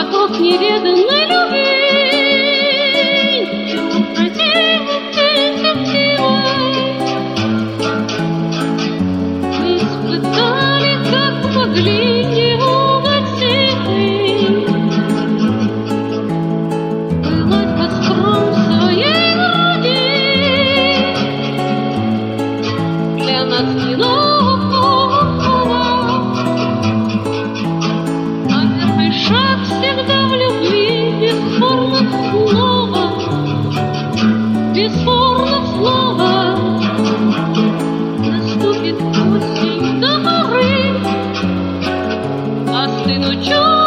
поток неведанной любви. Мы испытали, как могли, неугасимый пылать костром своей груди. Для нас не нового, а первый шаг всегда в любви бесспорно снова, бесспорно снова наступит осень до поры, остынут чувства.